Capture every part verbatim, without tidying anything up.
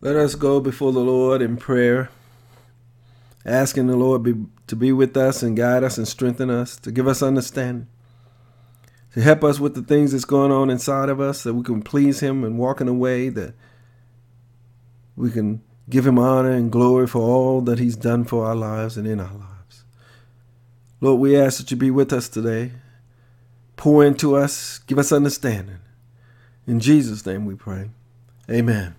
Let us go before the Lord in prayer, asking the Lord be, to be with us and guide us and strengthen us, to give us understanding, to help us with the things that's going on inside of us, that we can please Him and walk in a way that we can give Him honor and glory for all that He's done for our lives and in our lives. Lord, we ask that you be with us today. Pour into us, give us understanding. In Jesus' name we pray. Amen.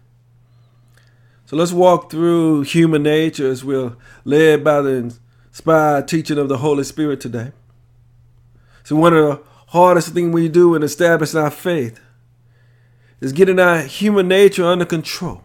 So let's walk through human nature as we're led by the inspired teaching of the Holy Spirit today. So one of the hardest things we do in establishing our faith is getting our human nature under control.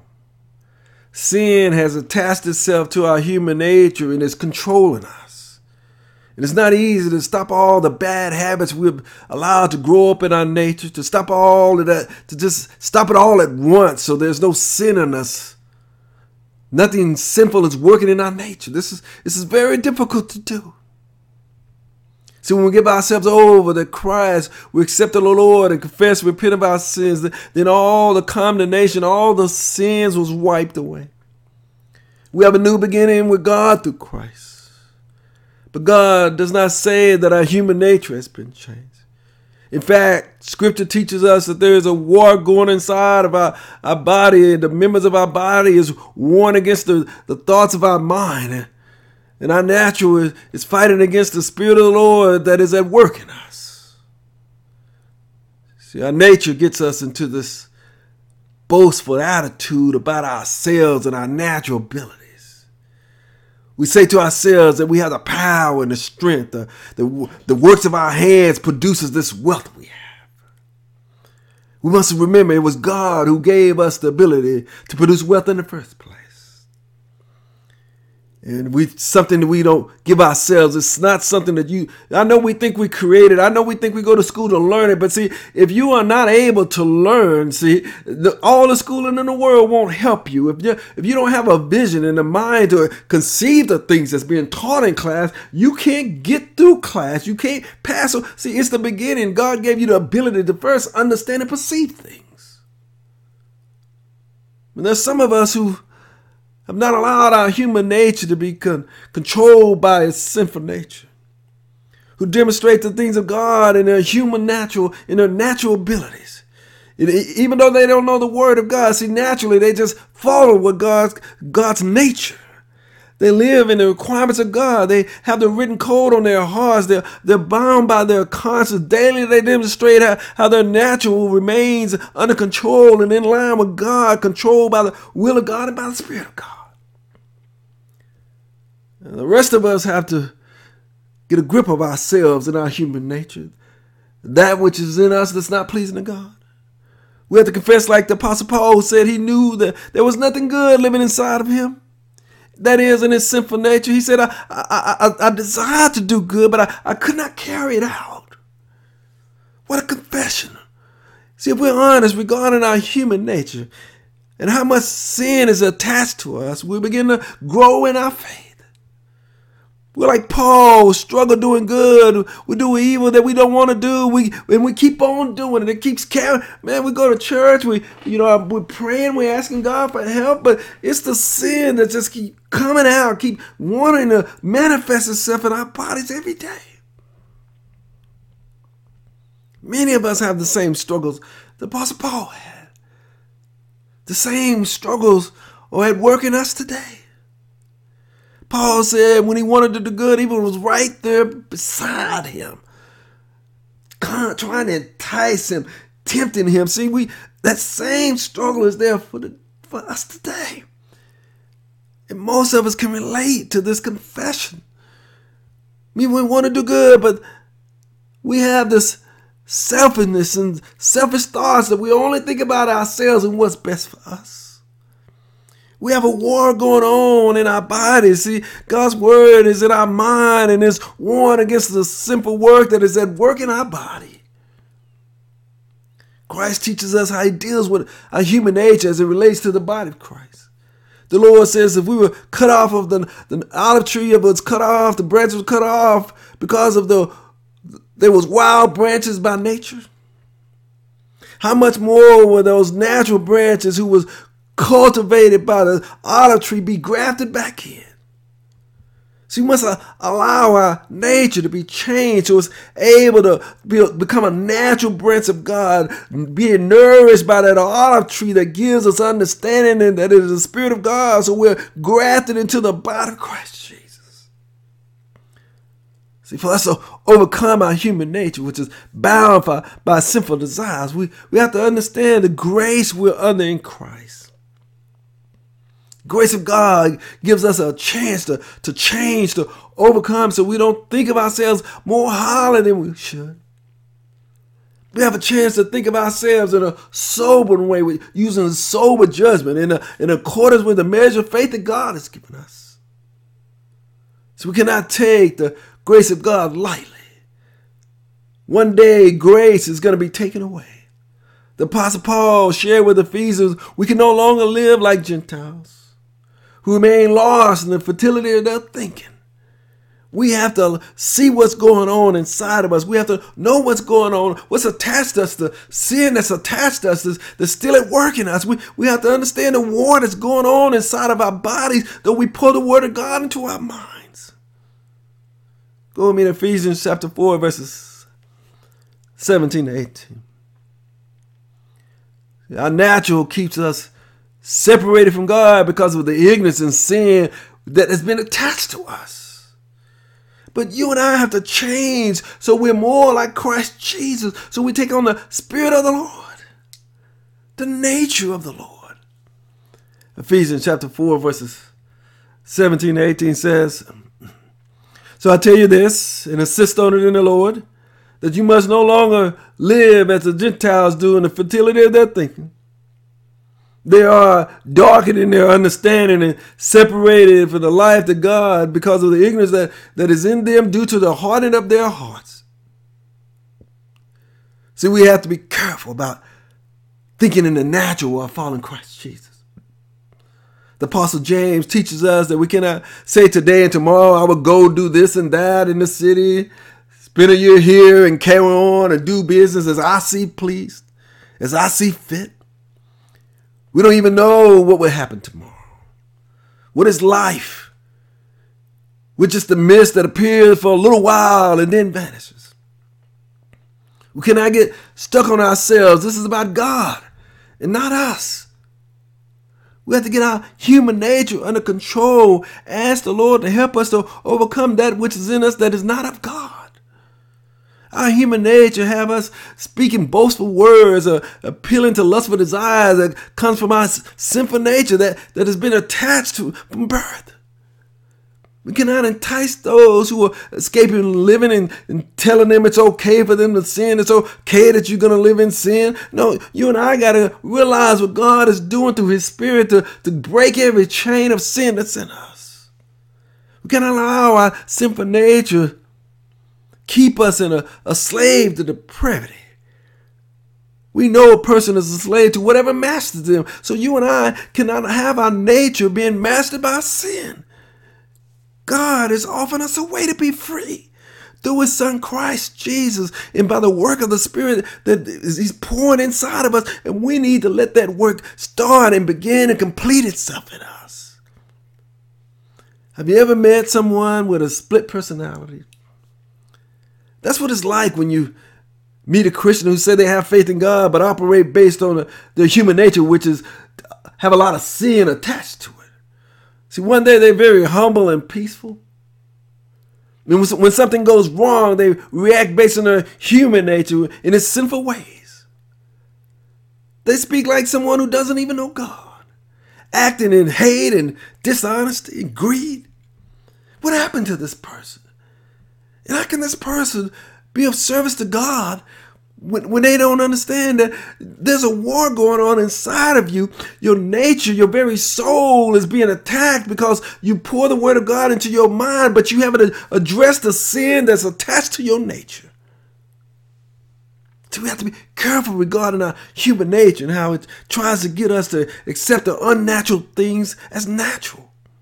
Sin has attached itself to our human nature and is controlling us. And it's not easy to stop all the bad habits we've allowed to grow up in our nature, to stop all of that, to just stop it all at once so there's no sin in us. Nothing sinful is working in our nature. This is this is very difficult to do. So when we give ourselves over to Christ, we accept the Lord and confess, repent of our sins, then all the condemnation, all the sins was wiped away. We have a new beginning with God through Christ. But God does not say that our human nature has been changed. In fact, Scripture teaches us that there is a war going inside of our, our body, and the members of our body is warring against the, the thoughts of our mind. And our natural is, is fighting against the Spirit of the Lord that is at work in us. See, our nature gets us into this boastful attitude about ourselves and our natural abilities. We say to ourselves that we have the power and the strength. The, the, the works of our hands produces this wealth we have. We must remember it was God who gave us the ability to produce wealth in the first place. And we something that we don't give ourselves. It's not something that you, I know we think we created. I know we think we go to school to learn it. But see, if you are not able to learn, see, the, all the schooling in the world won't help you. If you if you don't have a vision and a mind to conceive the things that's being taught in class, you can't get through class. You can't pass. See, it's the beginning. God gave you the ability to first understand and perceive things. And there's some of us who have not allowed our human nature to be con- controlled by its sinful nature, who demonstrate the things of God in their human natural, in their natural abilities. It, even though they don't know the word of God, see, naturally they just follow what God's, God's nature. They live in the requirements of God. They have the written code on their hearts. They're, they're bound by their conscience. Daily they demonstrate how, how their natural remains under control and in line with God, controlled by the will of God and by the Spirit of God. And the rest of us have to get a grip of ourselves and our human nature, that which is in us that's not pleasing to God. We have to confess, like the Apostle Paul said, he knew that there was nothing good living inside of him. That is, in his sinful nature. He said, I, I, I, I desired to do good, but I, I could not carry it out. What a confession. See, if we're honest regarding our human nature and how much sin is attached to us, we begin to grow in our faith. We're like Paul, struggle doing good. We do evil that we don't want to do. We and we keep on doing it. It keeps carrying. Man, we go to church. We, you know, we're praying. We're asking God for help. But it's the sin that just keep coming out, keep wanting to manifest itself in our bodies every day. Many of us have the same struggles the Apostle Paul had. The same struggles are at work in us today. Paul said when he wanted to do good, evil was right there beside him, trying to entice him, tempting him. See, we that same struggle is there for the for us today. And most of us can relate to this confession. I mean, we want to do good, but we have this selfishness and selfish thoughts that we only think about ourselves and what's best for us. We have a war going on in our bodies. See, God's word is in our mind and is warring against the simple work that is at work in our body. Christ teaches us how he deals with our human nature as it relates to the body of Christ. The Lord says if we were cut off of the, the olive tree, if it was cut off, the branches were cut off because of the, there was wild branches by nature. How much more were those natural branches who was cultivated by the olive tree be grafted back in. So we must uh, allow our nature to be changed so it's able to be, become a natural branch of God, being nourished by that olive tree that gives us understanding and that it is the Spirit of God. So we're grafted into the body of Christ Jesus. See, for us to overcome our human nature, which is bound by, by sinful desires, we, we have to understand the grace we're under in Christ. Grace of God gives us a chance to, to change, to overcome, so we don't think of ourselves more highly than we should. We have a chance to think of ourselves in a sober way, using sober judgment in, a, in accordance with the measure of faith that God has given us. So we cannot take the grace of God lightly. One day, grace is going to be taken away. The Apostle Paul shared with Ephesians, we can no longer live like Gentiles who remain lost in the fertility of their thinking. We have to see what's going on inside of us. We have to know what's going on, what's attached to us, the sin that's attached to us, that's, that's still at work in us. We, we have to understand the war that's going on inside of our bodies, though we pull the word of God into our minds. Go with me to Ephesians chapter four, verses seventeen to eighteen. Our natural keeps us separated from God because of the ignorance and sin that has been attached to us. But you and I have to change so we're more like Christ Jesus. So we take on the Spirit of the Lord, the nature of the Lord. Ephesians chapter four, verses seventeen to eighteen says, so I tell you this, and insist on it in the Lord, that you must no longer live as the Gentiles do in the fertility of their thinking. They are darkened in their understanding and separated from the life of God because of the ignorance that, that is in them due to the hardening of their hearts. See, we have to be careful about thinking in the natural while following Christ Jesus. The Apostle James teaches us that we cannot say today and tomorrow, I will go do this and that in the city, spend a year here and carry on and do business as I see pleased, as I see fit. We don't even know what will happen tomorrow. What is life? We're just the mist that appears for a little while and then vanishes. We cannot get stuck on ourselves. This is about God and not us. We have to get our human nature under control. Ask the Lord to help us to overcome that which is in us that is not of God. Our human nature have us speaking boastful words or appealing to lustful desires that comes from our sinful nature that, that has been attached to from birth. We cannot entice those who are escaping living and, and telling them it's okay for them to sin. It's okay that you're going to live in sin. No, you and I got to realize what God is doing through his Spirit to, to break every chain of sin that's in us. We cannot allow our sinful nature keep us in a, a slave to depravity. We know a person is a slave to whatever masters them. So you and I cannot have our nature being mastered by sin. God is offering us a way to be free through his son Christ Jesus and by the work of the Spirit that he's pouring inside of us. And we need to let that work start and begin and complete itself in us. Have you ever met someone with a split personality? That's what it's like when you meet a Christian who say they have faith in God but operate based on the, their human nature, which is have a lot of sin attached to it. See, one day they're very humble and peaceful. And when something goes wrong, they react based on their human nature in its sinful ways. They speak like someone who doesn't even know God, acting in hate and dishonesty and greed. What happened to this person? And how can this person be of service to God when, when they don't understand that there's a war going on inside of you? Your nature, your very soul is being attacked because you pour the word of God into your mind, but you haven't addressed the sin that's attached to your nature. So we have to be careful regarding our human nature and how it tries to get us to accept the unnatural things as natural.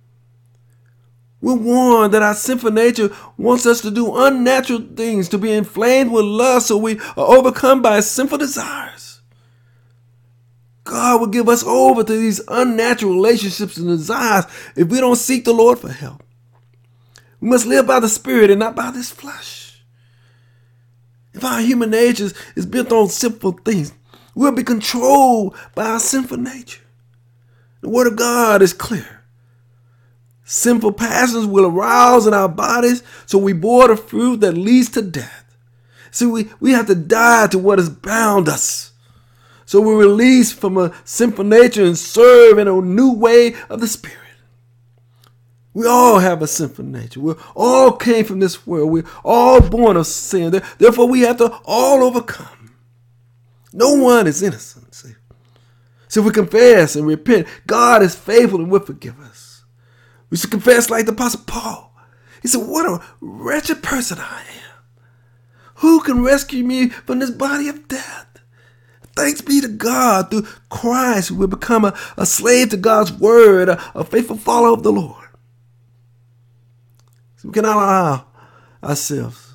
We're warned that our sinful nature wants us to do unnatural things, to be inflamed with lust, so we are overcome by sinful desires. God will give us over to these unnatural relationships and desires if we don't seek the Lord for help. We must live by the Spirit and not by this flesh. If our human nature is built on sinful things, we'll be controlled by our sinful nature. The Word of God is clear. Sinful passions will arouse in our bodies, so we bore the fruit that leads to death. See, we, we have to die to what has bound us. So we're released from a sinful nature and serve in a new way of the Spirit. We all have a sinful nature. We all came from this world. We're all born of sin. Therefore, we have to all overcome. No one is innocent. See? So if we confess and repent, God is faithful and will forgive us. We should confess like the Apostle Paul. He said, what a wretched person I am. Who can rescue me from this body of death? Thanks be to God through Christ, we will become a, a slave to God's word, a, a faithful follower of the Lord. So we cannot allow ourselves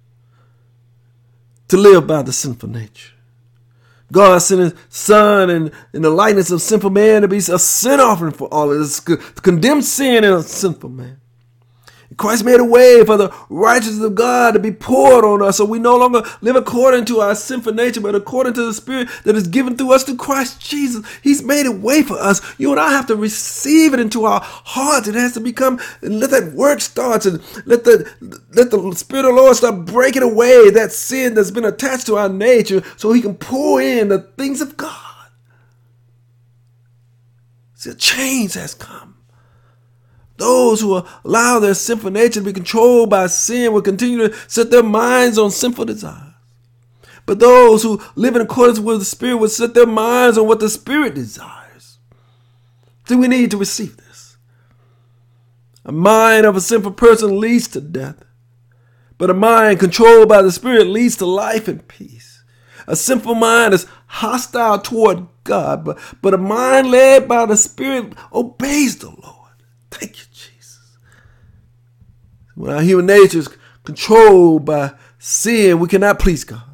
to live by the sinful nature. God sent his Son in, in the likeness of sinful man to be a sin offering for all of this, to condemn sin in a sinful man. Christ made a way for the righteousness of God to be poured on us, so we no longer live according to our sinful nature, but according to the Spirit that is given through us through Christ Jesus. He's made a way for us. You and I have to receive it into our hearts. It has to become, and let that work start, and let the let the Spirit of the Lord start breaking away that sin that's been attached to our nature, so He can pour in the things of God. See, a change has come. Those who allow their sinful nature to be controlled by sin will continue to set their minds on sinful desires. But those who live in accordance with the Spirit will set their minds on what the Spirit desires. See, we need to receive this. A mind of a sinful person leads to death, but a mind controlled by the Spirit leads to life and peace. A sinful mind is hostile toward God, but, but a mind led by the Spirit obeys the Lord. Thank you, Jesus. When our human nature is controlled by sin, we cannot please God.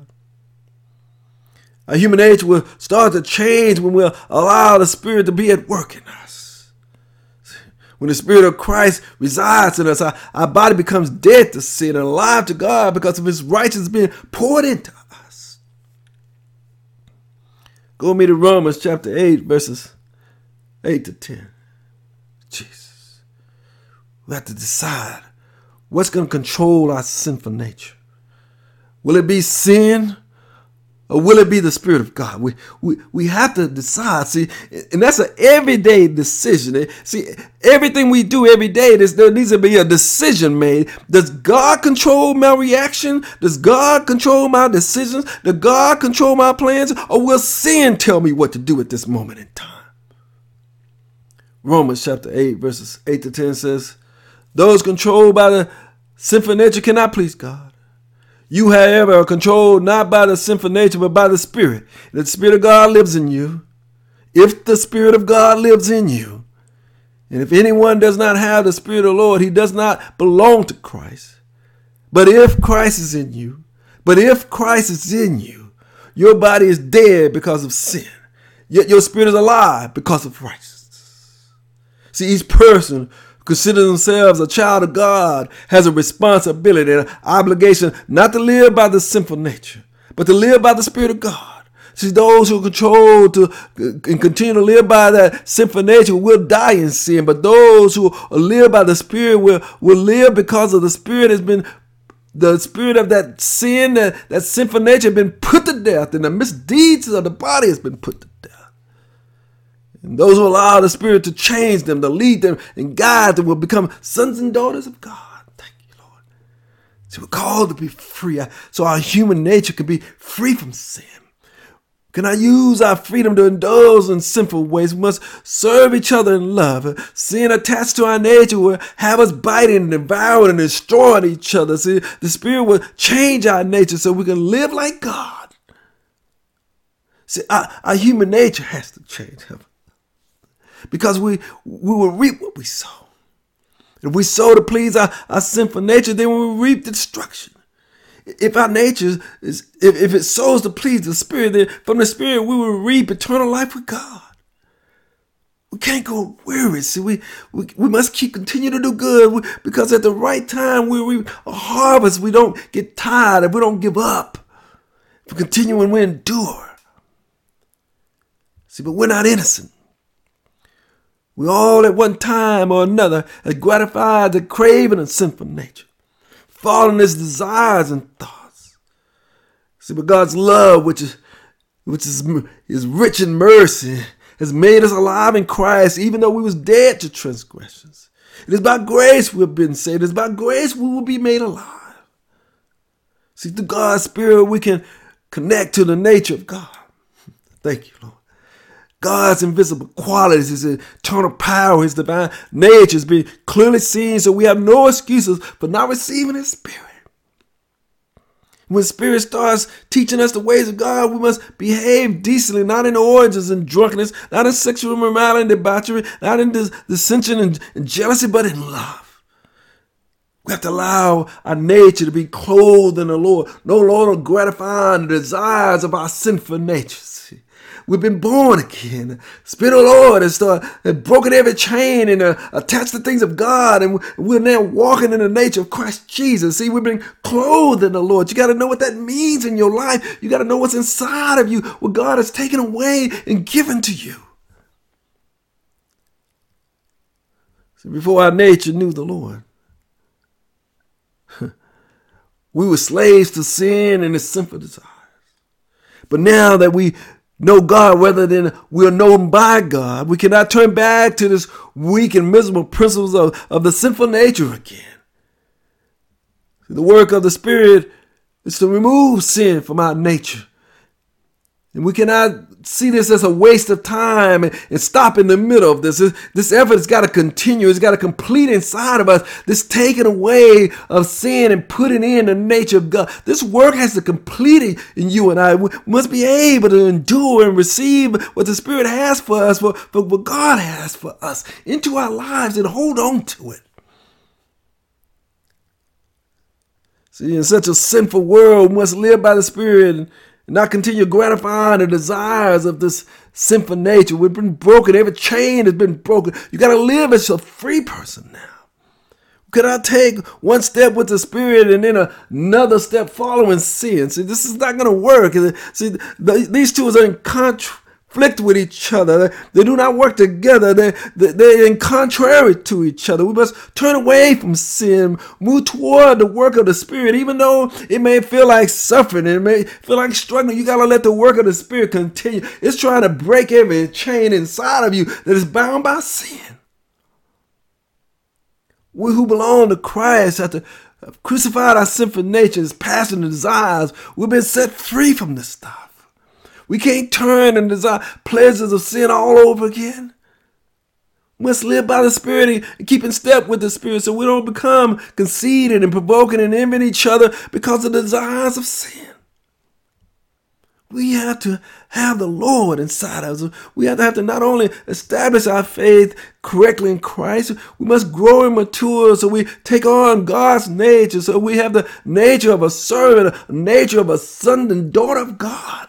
Our human nature will start to change when we allow the Spirit to be at work in us. When the Spirit of Christ resides in us, our, our body becomes dead to sin and alive to God because of His righteousness being poured into us. Go with me to Romans chapter eight, verses eight to ten. Jesus. We have to decide what's going to control our sinful nature. Will it be sin or will it be the Spirit of God? We we, we have to decide. See, and that's an everyday decision. See, everything we do every day, there needs to be a decision made. Does God control my reaction? Does God control my decisions? Does God control my plans? Or will sin tell me what to do at this moment in time? Romans chapter eight, verses eight to ten says, those controlled by the sinful nature cannot please God. You, however, are controlled not by the sinful nature, but by the Spirit. And the Spirit of God lives in you. If the Spirit of God lives in you, and if anyone does not have the Spirit of the Lord, he does not belong to Christ. But if Christ is in you, but if Christ is in you, your body is dead because of sin, yet your spirit is alive because of righteousness. See, each person consider themselves a child of God has a responsibility and an obligation not to live by the sinful nature, but to live by the Spirit of God. See, those who are controlled to and continue to live by that sinful nature will die in sin, but those who live by the Spirit will, will live because of the Spirit has been, the spirit of that sin, that, that sinful nature has been put to death, and the misdeeds of the body has been put to death. And those who allow the Spirit to change them, to lead them and guide them will become sons and daughters of God. Thank you, Lord. So we're called to be free, so our human nature can be free from sin. Can I use our freedom to indulge in sinful ways? We must serve each other in love. Sin attached to our nature will have us biting and devouring and destroying each other. See, the Spirit will change our nature so we can live like God. See, our, our human nature has to change. Because we, we will reap what we sow. If we sow to please our, our sinful nature, then we will reap the destruction. if our nature is, if, if it sows to please the Spirit, then from the Spirit we will reap eternal life with God. We can't go weary. See, we, we, we must keep continue to do good because at the right time we reap a harvest. We don't get tired and we don't give up. We continue and we endure. See, but we're not innocent. We all at one time or another have gratified the craving of sinful nature, following its desires and thoughts. See, but God's love, which is which is, is rich in mercy, has made us alive in Christ, even though we was dead to transgressions. It is by grace we have been saved. It is by grace we will be made alive. See, through God's Spirit, we can connect to the nature of God. Thank you, Lord. God's invisible qualities, His eternal power, His divine nature is being clearly seen, so we have no excuses for not receiving His Spirit. When Spirit starts teaching us the ways of God, we must behave decently, not in orgies and drunkenness, not in sexual immorality and debauchery, not in dis- dissension and, and jealousy, but in love. We have to allow our nature to be clothed in the Lord, no longer gratifying the desires of our sinful natures. We've been born again. The Spirit of the Lord has, started, has broken every chain and uh, attached the things of God. And we're now walking in the nature of Christ Jesus. See, we've been clothed in the Lord. You got to know what that means in your life. You got to know what's inside of you, what God has taken away and given to you. See, before our nature knew the Lord, we were slaves to sin and its sinful desires. But now that we know God rather than we're known by God, we cannot turn back to this weak and miserable principles of, of the sinful nature again. The work of the Spirit is to remove sin from our nature. And we cannot see this as a waste of time and, and stop in the middle of this. This, this effort has got to continue. It's got to complete inside of us. This taking away of sin and putting in the nature of God. This work has to complete it in you and I. We must be able to endure and receive what the Spirit has for us, for, for what God has for us into our lives and hold on to it. See, in such a sinful world, we must live by the Spirit and not continue gratifying the desires of this sinful nature. We've been broken. Every chain has been broken. You got to live as a free person now. Could I take one step with the Spirit and then another step following sin? See, this is not going to work. See, the, these two are in conflict with each other. They, they do not work together. They, they, they're in contrary to each other. We must turn away from sin, move toward the work of the Spirit, even though it may feel like suffering, it may feel like struggling. You got to let the work of the Spirit continue. It's trying to break every chain inside of you that is bound by sin. We who belong to Christ have to have crucified our sinful natures, passions, and desires. We've been set free from this stuff. We can't turn and desire pleasures of sin all over again. We must live by the Spirit and keep in step with the Spirit so we don't become conceited and provoking and envying each other because of the desires of sin. We have to have the Lord inside of us. We have to have to not only establish our faith correctly in Christ, we must grow and mature so we take on God's nature, so we have the nature of a servant, a nature of a son and daughter of God.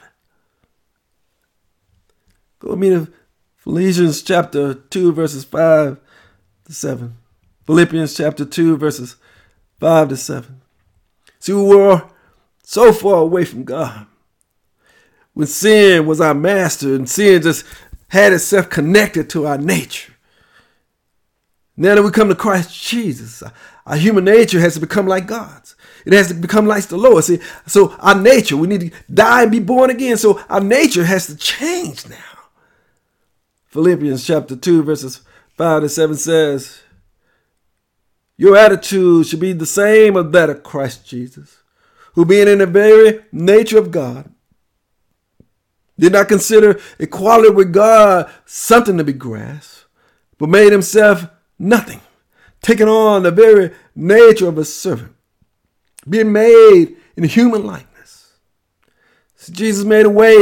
Go with me to Philippians chapter two, verses five to seven. Philippians chapter two, verses five to seven. See, we were so far away from God when sin was our master and sin just had itself connected to our nature. Now that we come to Christ Jesus, our human nature has to become like God's. It has to become like the Lord. See, so our nature, we need to die and be born again. So our nature has to change now. Philippians chapter two, verses five to seven says, your attitude should be the same as that of Christ Jesus, who being in the very nature of God, did not consider equality with God something to be grasped, but made himself nothing, taking on the very nature of a servant, being made in human likeness. So Jesus made a way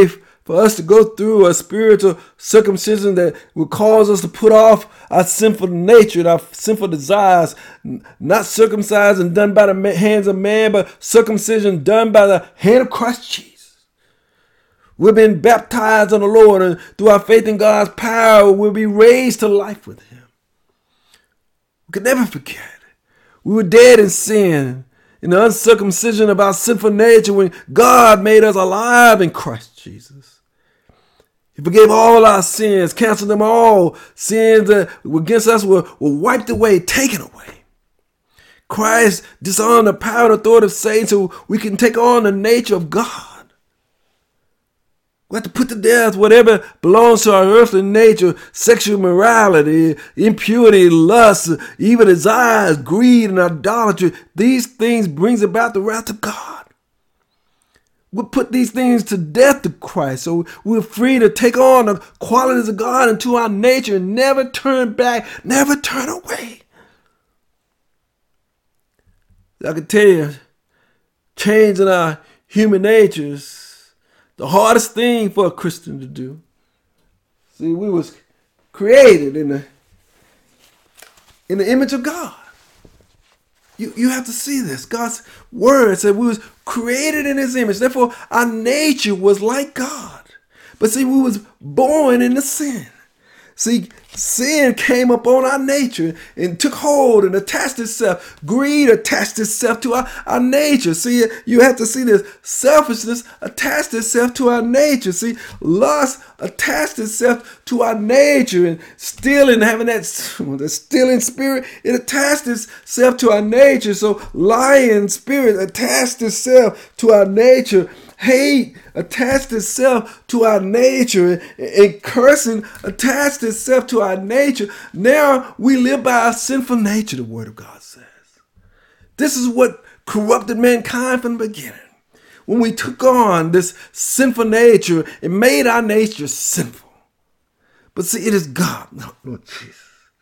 for us to go through a spiritual circumcision that will cause us to put off our sinful nature, our sinful desires, not circumcised and done by the hands of man, but circumcision done by the hand of Christ Jesus. We've been baptized in the Lord, and through our faith in God's power, we'll be raised to life with him. We can never forget. We were dead in sin, in the uncircumcision of our sinful nature, when God made us alive in Christ Jesus. He forgave all our sins, canceled them all. Sins that were against us were, were wiped away, taken away. Christ disarmed the power and authority of Satan so we can take on the nature of God. We have to put to death whatever belongs to our earthly nature: sexual immorality, impurity, lust, evil desires, greed, and idolatry. These things brings about the wrath of God. We put these things to death to Christ, so we're free to take on the qualities of God into our nature and never turn back, never turn away. I can tell you, changing our human natures, the hardest thing for a Christian to do. See, we was created in the in the image of God. You, you have to see this. God's word said we was created in his image. Therefore, our nature was like God. But see, we was born into sin. See, sin came upon our nature and took hold and attached itself. Greed attached itself to our, our nature. See, you have to see this. Selfishness attached itself to our nature. See, lust attached itself to our nature. And stealing, having that, that stealing spirit, it attached itself to our nature. So lying spirit attached itself to our nature. Hate attached itself to our nature, and cursing attached itself to our nature. Now we live by our sinful nature, the word of God says. This is what corrupted mankind from the beginning. When we took on this sinful nature, it made our nature sinful. But see, it is God. No, Lord Jesus.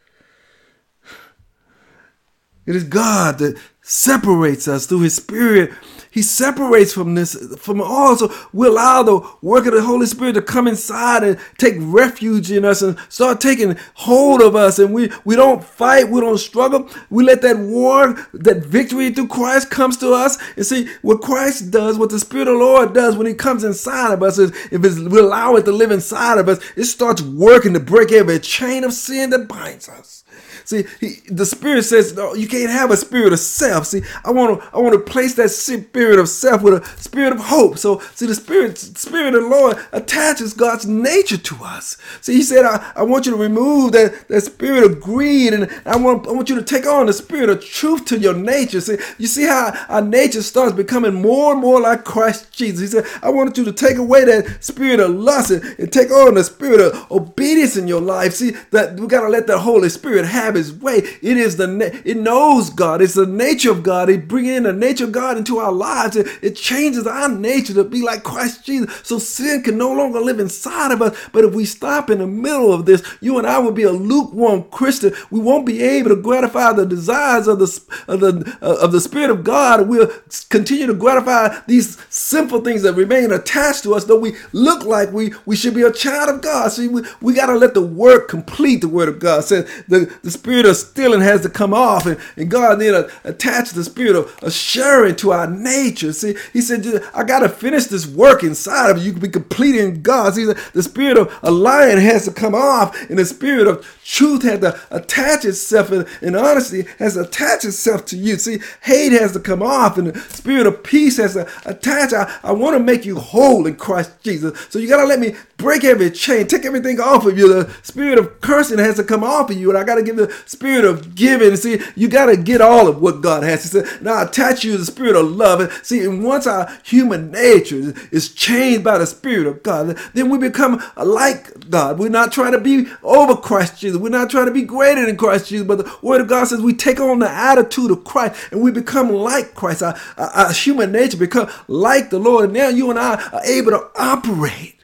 It is God that separates us through his spirit. He separates from this, from all. So we allow the work of the Holy Spirit to come inside and take refuge in us and start taking hold of us. And we, we don't fight. We don't struggle. We let that war, that victory through Christ comes to us. And see, what Christ does, what the Spirit of the Lord does when he comes inside of us, is if it's, we allow it to live inside of us, it starts working to break every chain of sin that binds us. See, he, the Spirit says, no, you can't have a spirit of self. See, I want to I want to place that spirit of self with a spirit of hope. So, see, the Spirit, Spirit of the Lord attaches God's nature to us. See, he said, I, I want you to remove that, that spirit of greed, and I want, I want you to take on the spirit of truth to your nature. See, you see how our nature starts becoming more and more like Christ Jesus. He said, I wanted you to take away that spirit of lust and, and take on the spirit of obedience in your life. See, that we got to let the Holy Spirit have his way. It is the na- it knows God. It's the nature of God. It brings in the nature of God into our lives. It, it changes our nature to be like Christ Jesus. So sin can no longer live inside of us. But if we stop in the middle of this, you and I will be a lukewarm Christian. We won't be able to gratify the desires of the of the uh, of the Spirit of God. We'll continue to gratify these sinful things that remain attached to us, though we look like we we should be a child of God. See, we, we got to let the word complete the word of God. It says the, the spirit of stealing has to come off, and, and God then uh, attach the spirit of, of sharing to our nature. See, he said, I got to finish this work inside of you. You can be complete in God. See, the, the spirit of a lion has to come off, and the spirit of truth has to attach itself, and, and honesty has to attach itself to you. See, hate has to come off, and the spirit of peace has to attach. I, I want to make you whole in Christ Jesus. So you got to let me break every chain, take everything off of you. The spirit of cursing has to come off of you, and I got to give the spirit of giving. See, you got to get all of what God has. He said, now I attach you to the spirit of love. And see, and once our human nature is changed by the Spirit of God, then we become like God. We're not trying to be over Christ Jesus. We're not trying to be greater than Christ Jesus, but the Word of God says we take on the attitude of Christ and we become like Christ. Our, our, our human nature become like the Lord. And now you and I are able to operate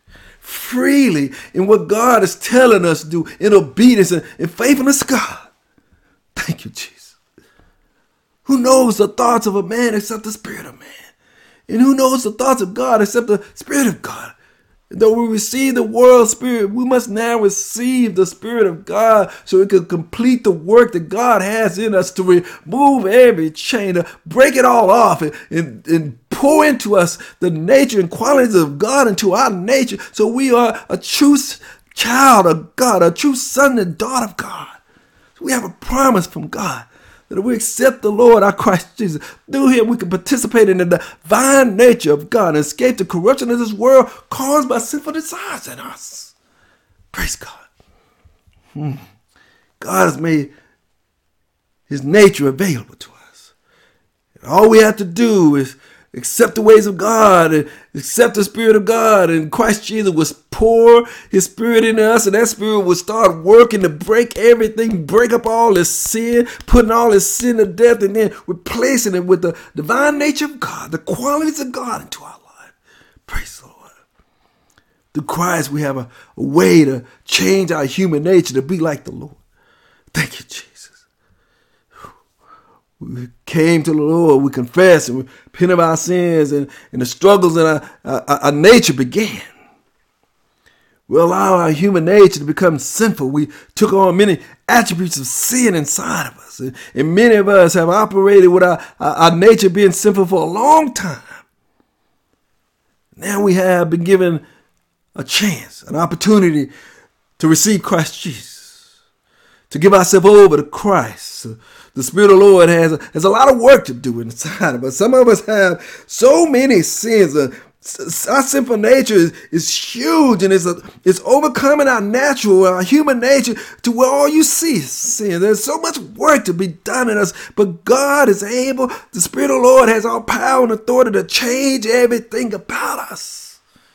freely in what God is telling us to do in obedience and in faithfulness to God. Thank you, Jesus. Who knows the thoughts of a man except the Spirit of man? And who knows the thoughts of God except the Spirit of God? Though we receive the world spirit, we must now receive the Spirit of God so it can complete the work that God has in us to remove every chain, to break it all off and, and, and pour into us the nature and qualities of God into our nature so we are a true child of God, a true son and daughter of God. So we have a promise from God that if we accept the Lord, our Christ Jesus, through him we can participate in the divine nature of God and escape the corruption of this world caused by sinful desires in us. Praise God. Hmm. God has made his nature available to us. And all we have to do is accept the ways of God and accept the Spirit of God. And Christ Jesus was pour his Spirit in us, and that Spirit will start working to break everything, break up all this sin, putting all this sin to death, and then replacing it with the divine nature of God, the qualities of God into our life. Praise the Lord. Through Christ, we have a, a way to change our human nature to be like the Lord. Thank you, Jesus. We came to the Lord, we confessed and we repent of our sins, and, and the struggles in our, our, our nature began. We allow our human nature to become sinful. We took on many attributes of sin inside of us. And, and many of us have operated with our, our, our nature being sinful for a long time. Now we have been given a chance, an opportunity to receive Christ Jesus, to give ourselves over to Christ. The Spirit of the Lord has, has a lot of work to do inside of us. Some of us have so many sins. Uh, our sinful nature is, is huge, and it's, a, it's overcoming our natural, our human nature to where all you see is sin. There's so much work to be done in us, but God is able. The Spirit of the Lord has all power and authority to change everything about us.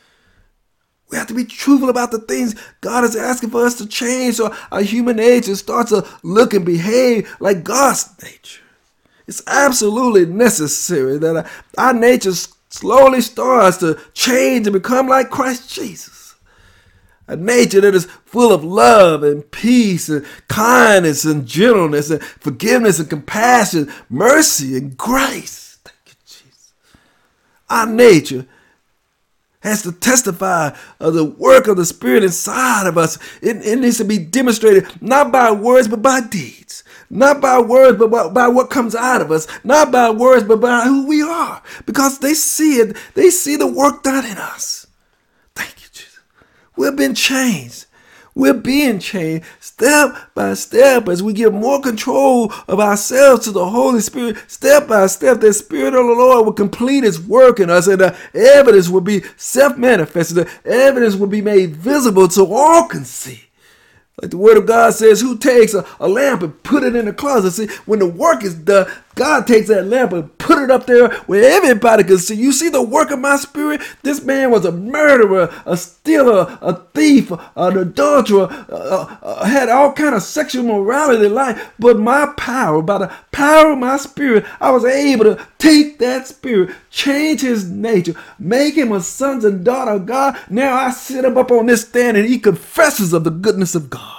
We have to be truthful about the things God is asking for us to change so our human nature starts to look and behave like God's nature. It's absolutely necessary that our nature slowly starts to change and become like Christ Jesus. A nature that is full of love and peace and kindness and gentleness and forgiveness and compassion, mercy and grace. Thank you, Jesus. Our nature has to testify of the work of the Spirit inside of us. It, it needs to be demonstrated not by words but by deeds. Not by words but by, by what comes out of us. Not by words but by who we are. Because they see it. They see the work done in us. Thank you, Jesus. We've been changed. We're being changed step by step as we give more control of ourselves to the Holy Spirit. Step by step, the Spirit of the Lord will complete His work in us, and the evidence will be self-manifested. The evidence will be made visible so all can see. Like the Word of God says, who takes a, a lamp and put it in the closet? See, when the work is done, God takes that lamp and put it up there where everybody can see. You see the work of my Spirit? This man was a murderer, a stealer, a thief, an adulterer, uh, uh, had all kind of sexual morality in life. But my power, by the power of my Spirit, I was able to take that Spirit, change his nature, make him a son and daughter of God. Now I sit him up on this stand and he confesses of the goodness of God.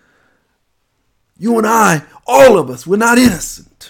You and I, all of us, we're not innocent.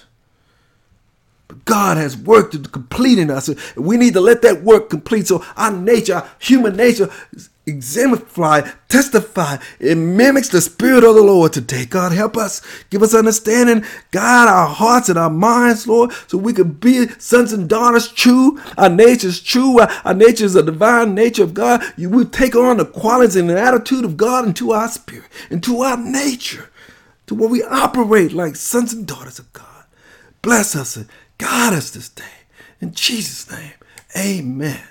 But God has work to complete in us. And we need to let that work complete so our nature, our human nature, exemplify, testify. It mimics the Spirit of the Lord today. God, help us. Give us understanding. Guide our hearts and our minds, Lord, so we can be sons and daughters true. Our nature is true. Our, our nature is a divine nature of God. You will take on the qualities and the attitude of God into our spirit, into our nature, to where we operate like sons and daughters of God. Bless us and guide us this day. In Jesus' name, amen.